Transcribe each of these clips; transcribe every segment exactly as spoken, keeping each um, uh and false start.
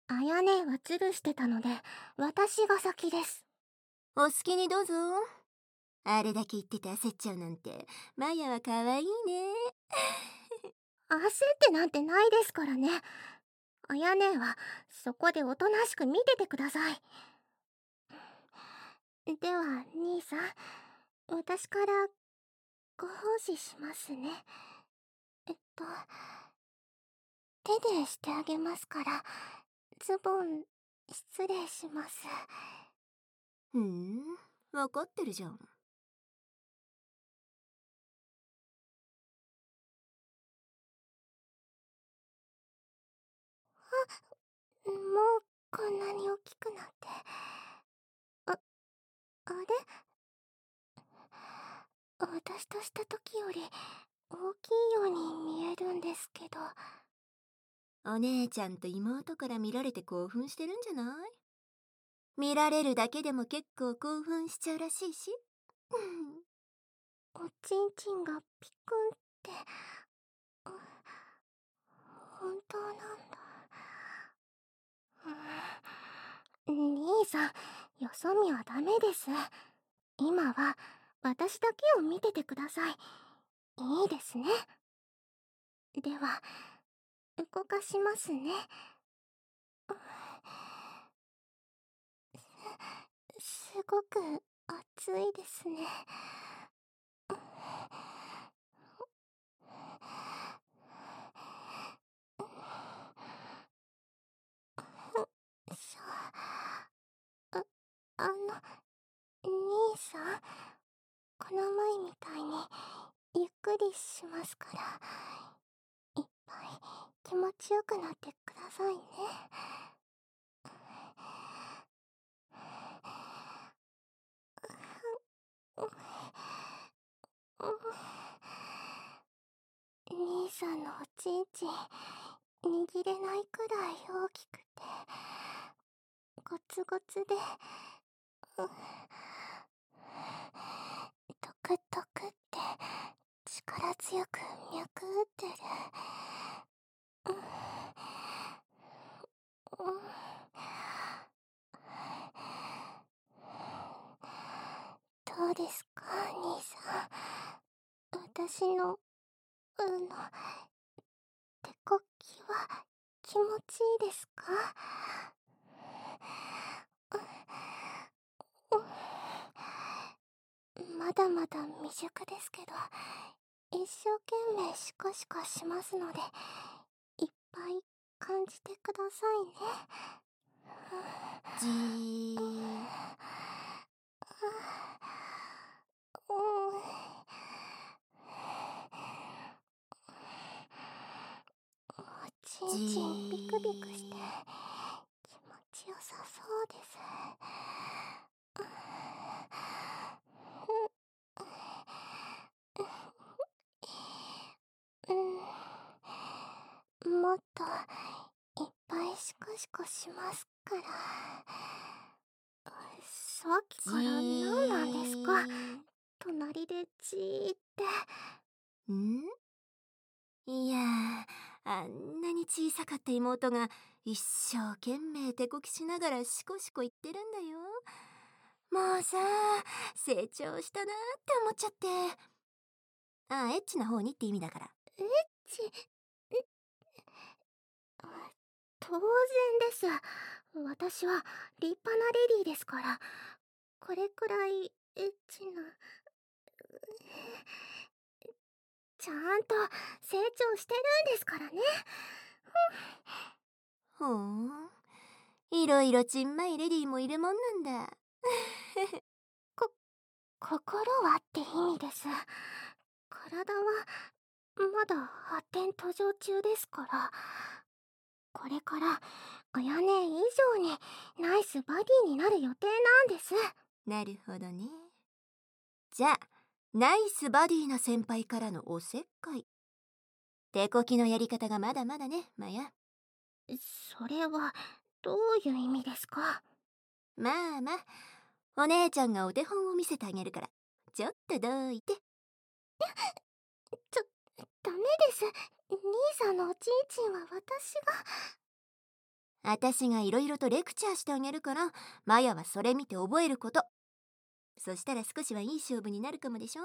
あやねはズルしてたので、私が先です。 お好きにどうぞ。あれだけ言ってて焦っちゃうなんて、マヤは可愛いね。 焦ってなんてないですからね。あやねは、そこでおとなしく見ててください。では、兄さん、私からご奉仕しますね。えっと、手でしてあげますから、ズボン、失礼します。 ふん、わかってるじゃん。 もう、こんなに大きくなって。あ、あれ私とした時より大きいように見えるんですけど。 お姉ちゃんと妹から見られて興奮してるんじゃない？見られるだけでも結構興奮しちゃうらしいし。 おちんちんがピクンって、本当なんだ。兄さん、よそ見はダメです。今は私だけを見ててください。いいですね。では、動かしますね。す、すごく熱いですね。しょあ、あの、兄さん、この前みたいにゆっくりしますから、いっぱい気持ちよくなってくださいね。兄さんのおちんちん握れないくらい大きくてゴツゴツで、トクトクって力強く脈打ってる。どうですか、兄さん。私の、うの、手こきは気持ちいいですか？まだまだ未熟ですけど、一生懸命シコシコしますので、いっぱい感じてくださいね。 じー。 おちじんちんビクビクしてー。 気持ちよさそうです。うん、もっといっぱいシコシコしますから。さっきじから何なんですか？ ー。 隣でじーって。 ん？いやー、あんなに小さかった妹が一生懸命手こきしながらシコシコ言ってるんだよ。もうさ、成長したなーって思っちゃって。あ、エッチな方にって意味だから。 エッチ、え、当然です。私は立派なレディーですから、これくらいエッチな、ちゃんと成長してるんですからね。 ほーん。いろいろちんまいレディーもいるもんなんだ。 こ、心はって意味です。体はまだ発展途上中ですから、これからあやね以上にナイスバディになる予定なんです。 なるほどね。じゃあ、ナイスバディな先輩からのおせっかい。手こきのやり方がまだまだね、マヤ。 それはどういう意味ですか？ まあまあ、お姉ちゃんがお手本を見せてあげるから、ちょっとどいて。 ちょ、ダメです。兄さんのおちんちんは私が。 あたしがいろいろとレクチャーしてあげるから、マヤはそれ見て覚えること。そしたら少しはいい勝負になるかもでしょ。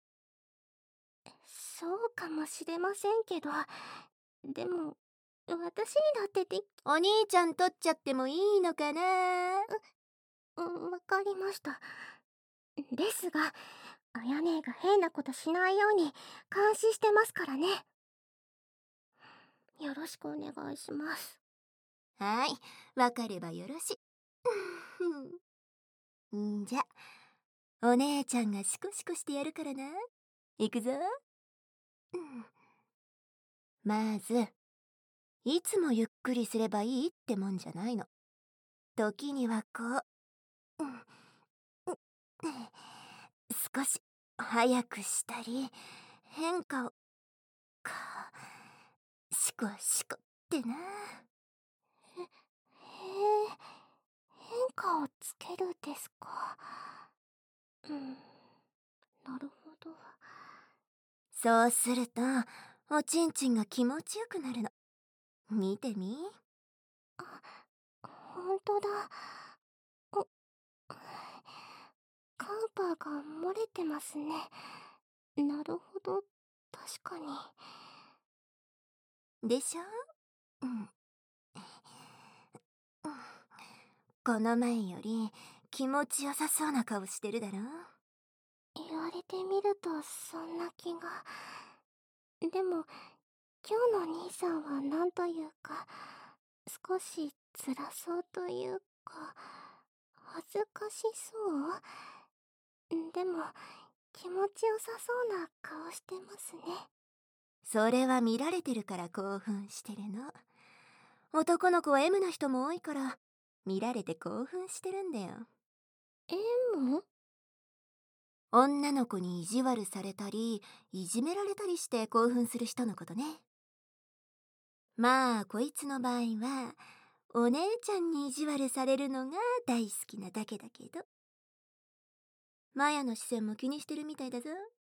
そうかもしれませんけど、でも私にだってでき… お兄ちゃん取っちゃってもいいのかな。 うん、わかりました。ですが、あやねが変なことしないように監視してますからね。よろしくお願いします。 はい、わかればよろし。んじゃ、お姉ちゃんがシコシコしてやるからな。いくぞ。まず、いつもゆっくりすればいいってもんじゃないの。時にはこう、少し早くしたり、変化をかシコシコってな。 へへえ、変化をつけるですか。うん、なるほど。 そうするとおちんちんが気持ちよくなるの。見てみ。 あ、ほんとだ。お、カウパーが漏れてますね。なるほど、確かに。 でしょ。うん、この前より気持ちよさそうな顔してるだろ。 言われてみるとそんな気が。でも今日の兄さんはなんというか、少し辛そうというか、恥ずかしそう。でも気持ちよさそうな顔してますね。 それは見られてるから興奮してるの。男の子は エム な人も多いから見られて興奮してるんだよ。 エム？ 女の子に意地悪されたりいじめられたりして興奮する人のことね。まあこいつの場合はお姉ちゃんに意地悪されるのが大好きなだけだけど、マヤの視線も気にしてるみたいだぞ。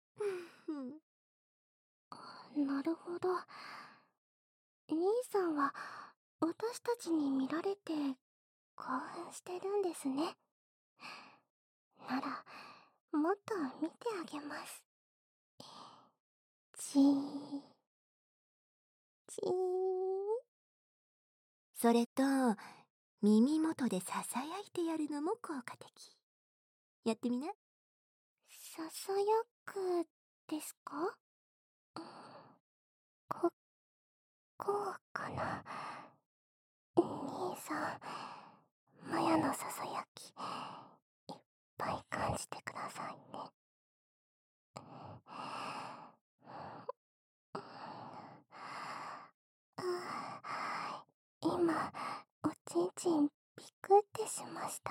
なるほど。兄さんは私たちに見られて興奮してるんですね。ならもっと見てあげます。じーじー。 それと耳元でささやいてやるのも効果的。やってみな。 ささやくですか？こ、こうかな。兄さん、マヤのささやきいっぱい感じてくださいね。今おちんちんビクってしました。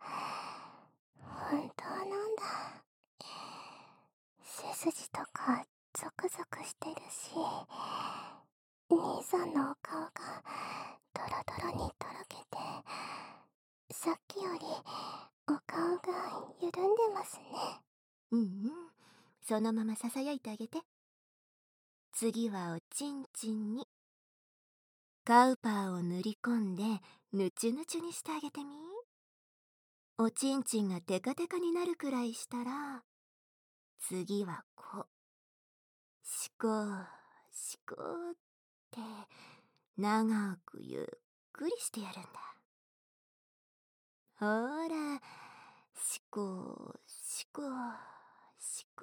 本当なんだ。背筋とかゾクゾクしてるし、兄さんのお顔がドロドロにとろけて、さっきよりお顔が緩んでますね。 うんうん、そのままささやいてあげて。次はおちんちんにカウパーを塗り込んでぬちゅぬちゅにしてあげてみ。おちんちんがテカテカになるくらいしたら、次はこうシコーシコーって長くゆっくりしてやるんだ。ほら、シコーシコーシコー、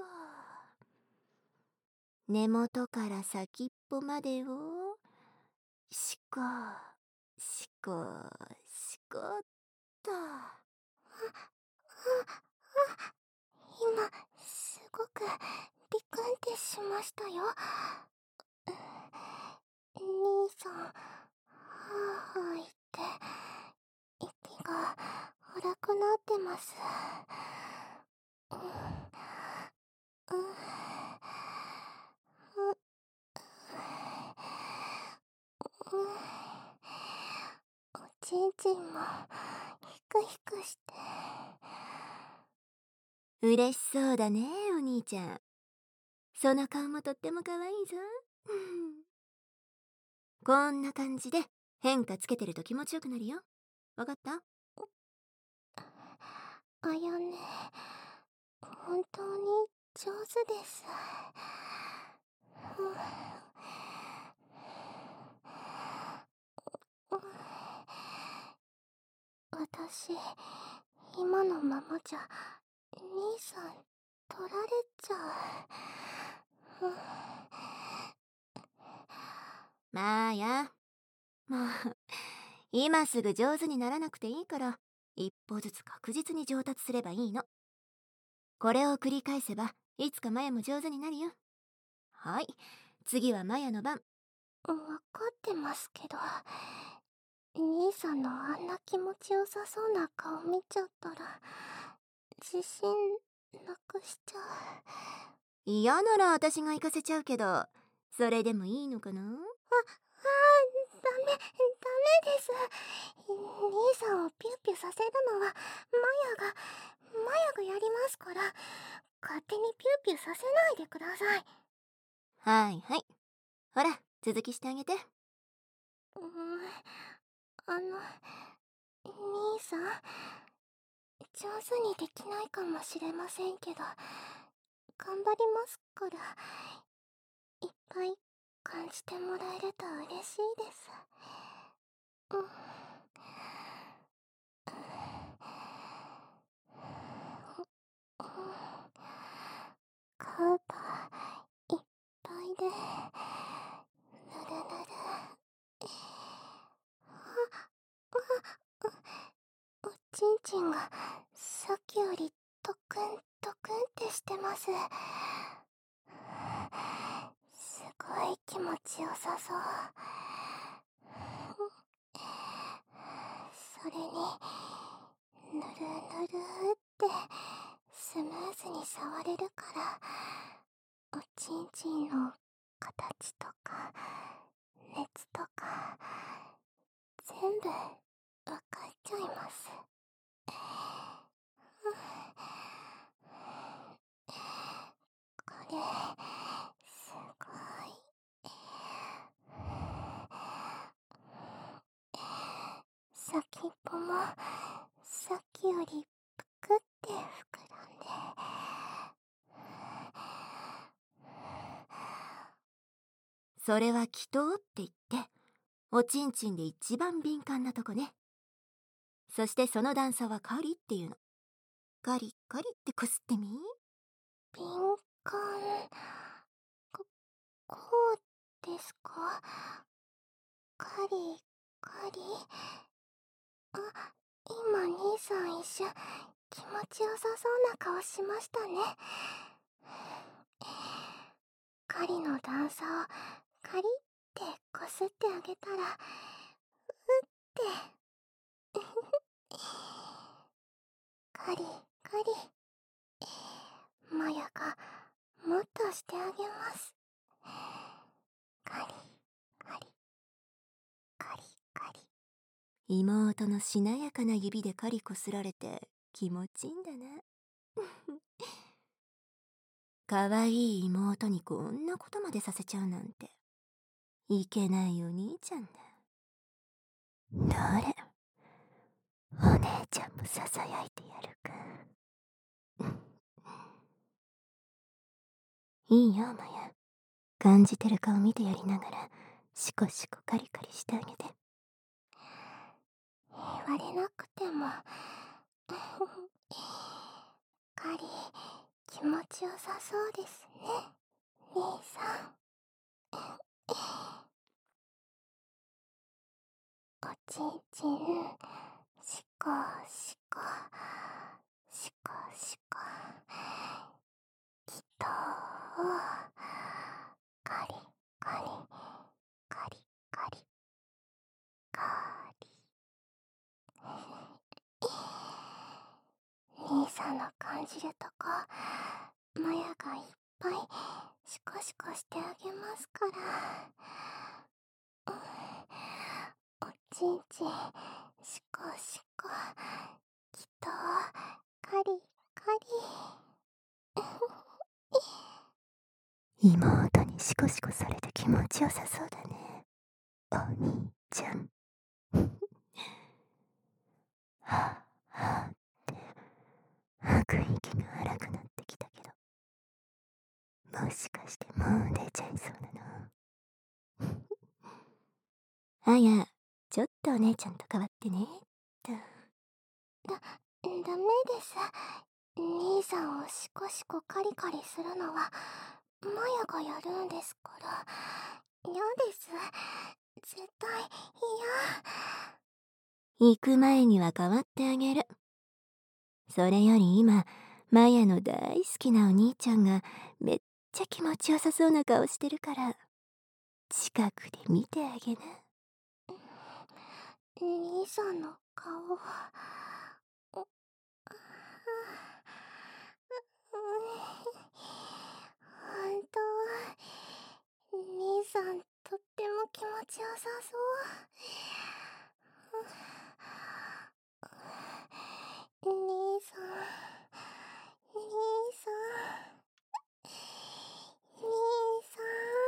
根元から先っぽまでをシコーシコーシコーっと。 今すごくビクンってしましたよ。兄さん、はぁはぁ言って息が荒くなってます。うん、うん、うん、おちんちんもヒクヒクして。 嬉しそうだね、お兄ちゃん。その顔もとっても可愛いぞ。こんな感じで変化つけてると気持ちよくなるよ。わかった？ あやね、本当に上手です。私、今のままじゃ兄さん取られちゃう。 まあや、もう今すぐ上手にならなくていいから、一歩ずつ確実に上達すればいいの。これを繰り返せばいつかマヤも上手になるよ。はい、次はマヤの番。 わかってますけど、兄さんのあんな気持ちよさそうな顔見ちゃったら自信なくしちゃう。 嫌なら私が行かせちゃうけど、それでもいいのかな？あ、あー、 ダメ、ダメです。兄さんをピューピューさせるのはマヤが、マヤがやりますから、勝手にピューピューさせないでください。 はいはい。ほら、続きしてあげて。 うーん、あの、兄さん、上手にできないかもしれませんけど、頑張りますから、いっぱい感じてもらえると嬉しいです。うん。顔がいっぱいで、ぬるぬる。おちんちんがさっきよりトクントクンってしてます。すごい気持ちよさそう。それにぬるぬるってスムーズに触れるから、おちんちんの形とか熱とか全部わかっちゃいます。これすごい。先っぽもさっきよりぷくって膨らんで、 それは気筒って言って、おちんちんで一番敏感なとこね。そしてその段差はカリっていうの。カリカリってこすってみ。 敏感。こ、こうですか？カリカリ。あ、今兄さん一瞬気持ちよさそうな顔しましたね。カリの段差をカリってこすってあげたら、うってカリカリ、マヤがもっとしてあげます。カリカリカリカリ。 妹のしなやかな指でカリこすられて気持ちいいんだな。かわいい妹にこんなことまでさせちゃうなんて、いけないお兄ちゃんだ。どれ、お姉ちゃんもささやいてやるか。いいよマヤ、感じてる顔見てやりながらシコシコカリカリしてあげて。 言われなくてもカリ気持ちよさそうですね、兄さん。おちんちんしこしこしこしこ、きっとカリカリカリカリカリ。兄さんの感じるとこ、マヤがいっぱいシコシコしてあげますから。おちんちんシコシコ、きっとカリカリ。妹にシコシコされて気持ちよさそうだね、お兄ちゃん。 もしかしてもう出ちゃいそうなの？あや、ちょっとお姉ちゃんと代わってね。と。 だ、ダメです。兄さんをシコシコカリカリするのは、マヤがやるんですから。嫌です。絶対嫌。 行く前には代わってあげる。それより今、マヤの大好きなお兄ちゃんがめっちゃ気持ちよさそうな顔してるから、近くで見てあげな。 兄さんの顔。本当は兄さんとっても気持ちよさそう。兄さん、兄さん、兄さ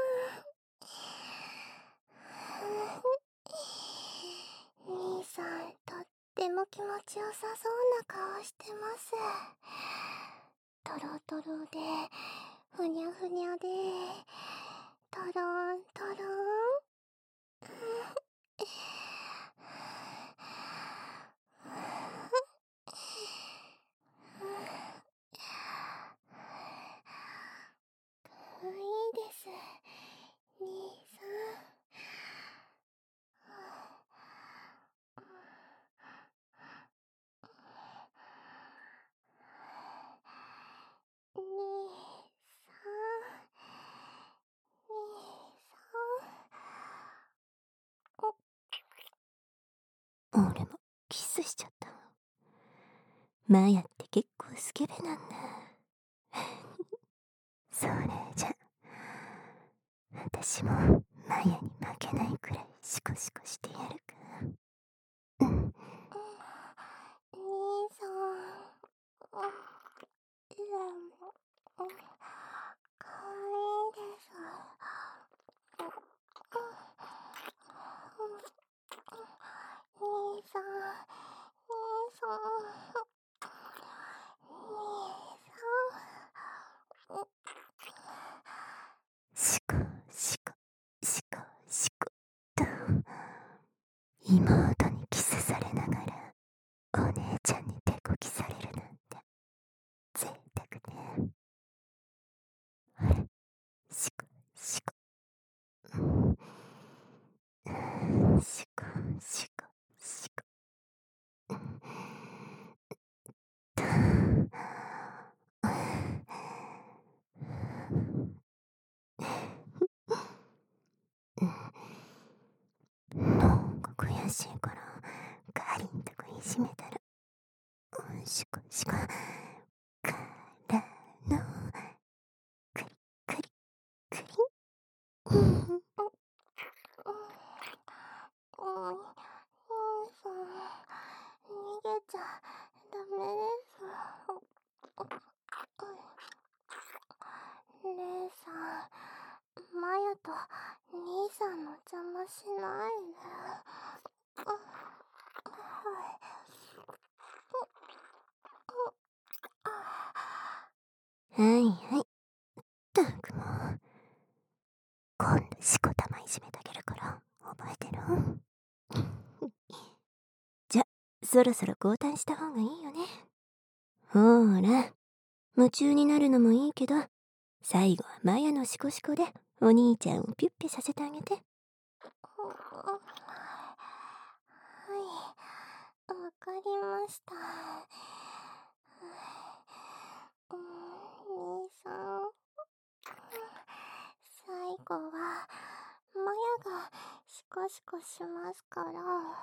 ん。兄さんとっても気持ちよさそうな顔してます。トロトロでふにゃふにゃでトロントロン。かわいいです、兄さん。兄さん、兄さん。俺もキスしちゃった。マヤって結構スケベなんだ。それじゃ、私もマヤに負けないくらいシコシコしてやるか。うん。 兄さん、かわいいです。兄さん、兄さん、 シコシコシコシコと妹にキスされながらお姉ちゃんに手こきされるなんて贅沢ね。あれ、シコシコ、うん、シコシコシコ、なんか悔しいからかりんとこいじめたら、うん、シコシコからのクリクリクリン。うん、 兄さん、逃げちゃダメです。姉さん、マヤと兄さんの邪魔しないで。 はいはい。ったくもう、今度しこたまいじめてあげるから覚えてる？じゃ、そろそろ交代した方がいいよね。ほーら、夢中になるのもいいけど、最後はマヤのシコシコでお兄ちゃんをピュッピュさせてあげて。 はい、わかりました。兄さん、最後はマヤがシコシコしますから、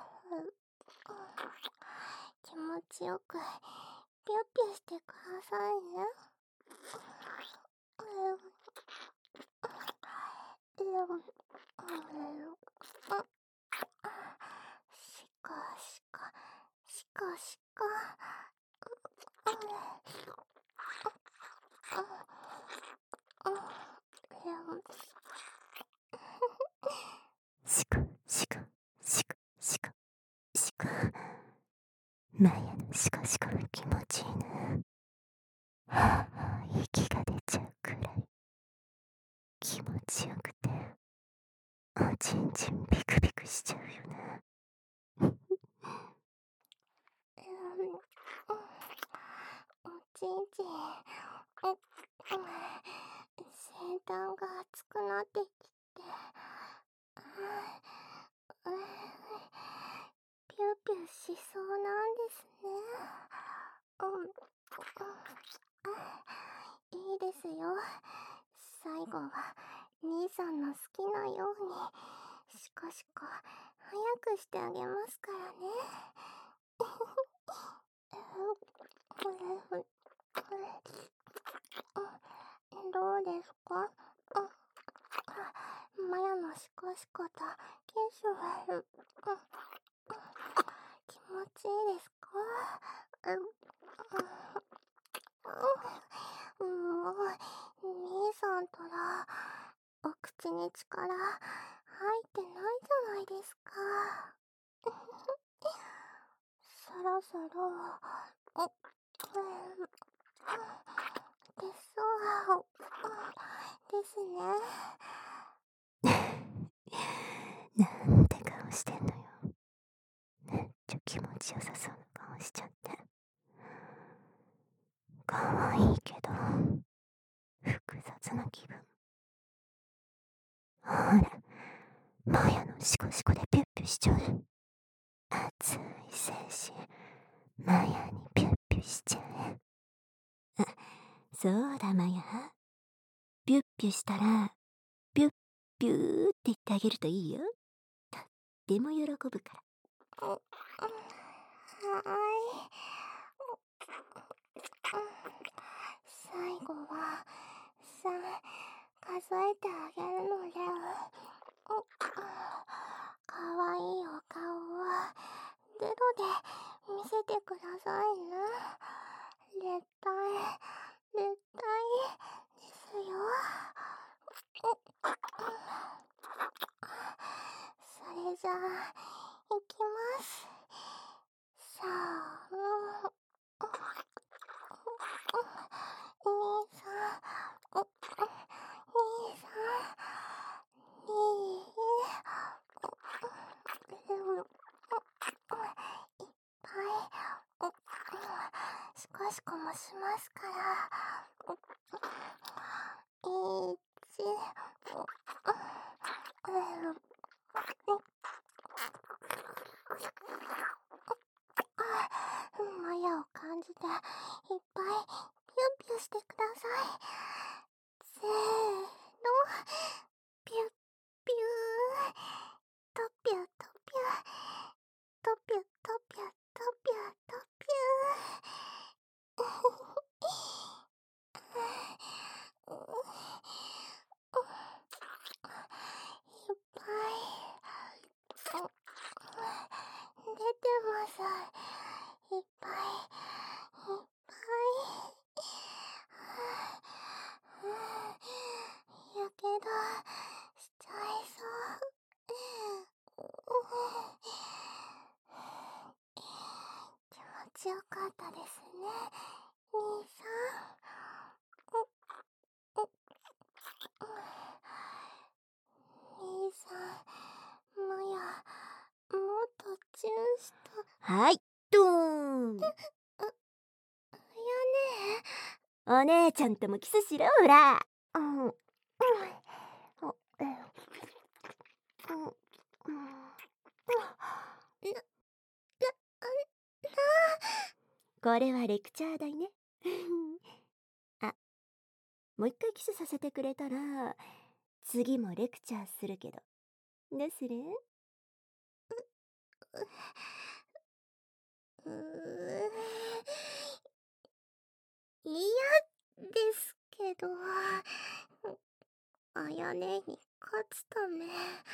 気持ちよくピュッピュしてくださいね。シコシコシコシコ。 シコシコシコシコシコ。マヤのシコシコが気持ちいいな。はあ、息が出ちゃうくらい。 気持ちよくて、おちんちんビクビクしちゃうよね。 おちんちん、先端が熱くなってきて、ピューピューしそうなんですね。いいですよ。最後は兄さんの好きなようにシコシコ早くしてあげますからね。どうですか？マヤのシコシコとキスは気持ちいいですか？もう兄さんとらお口に力入ってないじゃないですか。そろそろ出そうですね。なんて顔してんのよ。めっちゃ気持ちよさそうな顔しちゃって。かわいいけど複雑な気分。ほら、マヤのシコシコでピュッピュしちゃう。熱い精子、マヤにピュッピュしちゃえ。あ、そうだマヤ。ピュッピュしたら、ピュッピューって言ってあげるといいよ。とっても喜ぶから。 はーい。最後はさん数えてあげるので、かわいいお顔をゼロで見せてくださいね。絶対絶対ですよ。それじゃあいきます。さあ、兄さん、兄さん、にいっぱいシコシコもしますから、いち、マヤを感じていっぱいピュンピュンしてください。せーの、ピュッピュー、トピュトピュ、トピュトピュトピュトピュー。いっぱい出てます。いっぱいいっぱい。やけどしちゃいそう。気持ちよかったですね、兄さん。兄さん、マヤ、もっとチューした。 はい、ドーン。お姉ちゃんともキスしろ、ほら。うん。うん。これはレクチャーだいね。あ、もう一回キスさせてくれたら、次もレクチャーするけど。どうする？ うー嫌ですけど、あやねに勝つため、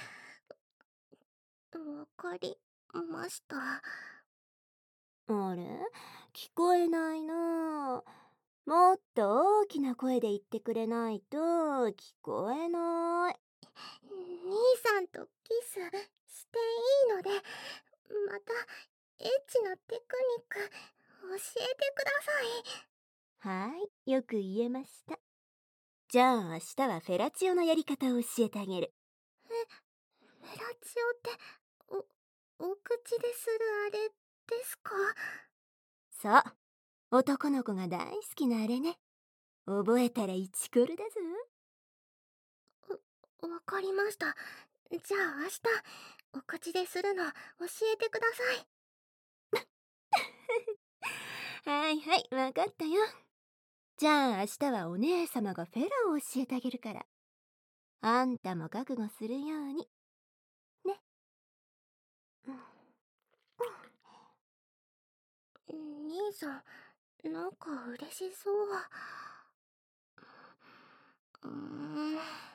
わかりました。 あれ？聞こえないな。もっと大きな声で言ってくれないと聞こえない。 兄さんとキスしていいので、またエッチなテクニック教えてください。 はい、よく言えました。 じゃあ明日はフェラチオのやり方を教えてあげる。 フェラチオって、お、お口でするあれですか？ そう、男の子が大好きなあれね。覚えたらイチコロだぞ。 わかりました。じゃあ明日、お口でするの教えてください。 はいはい、わかったよ。じゃあ明日はお姉様がフェラを教えてあげるから、あんたも覚悟するようにね。 兄さん、なんか嬉しそう。うーん。